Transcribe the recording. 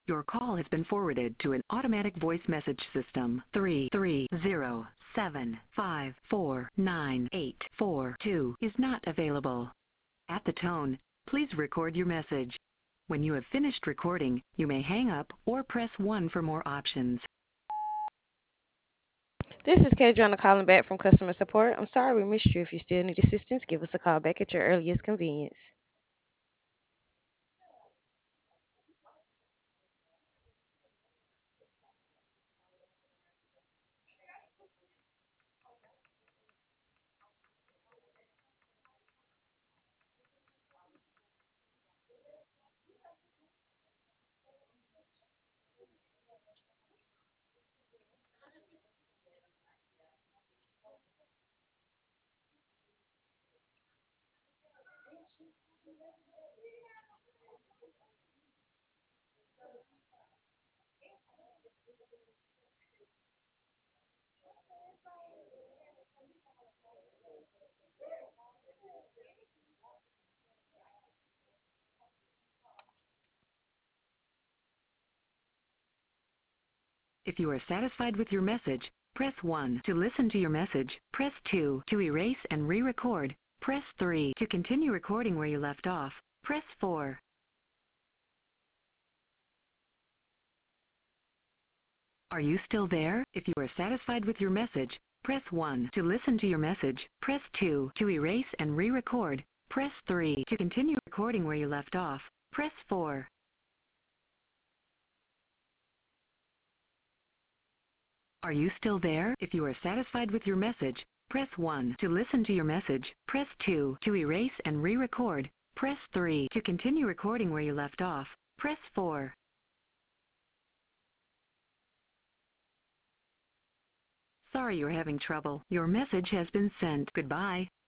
Your call has been forwarded to an automatic voice message system. 330-754-9842 is not available. At the tone, please record your message. When you have finished recording, you may hang up or press 1 for more options. This is Kadriana calling back from customer support. I'm sorry we missed you. If you still need assistance, give us a call back at your earliest convenience. If you are satisfied with your message, press 1 to listen to your message. Press 2 to erase and re-record. Press 3 to continue recording where you left off. Press 4. Are you still there? If you are satisfied with your message, press 1 to listen to your message. Press 2 to erase and re-record. Press 3 to continue recording where you left off. Press 4. Are you still there? If you are satisfied with your message, press 1 to listen to your message. Press 2 to erase and re-record. Press 3 to continue recording where you left off. Press 4. Sorry you're having trouble. Your message has been sent. Goodbye.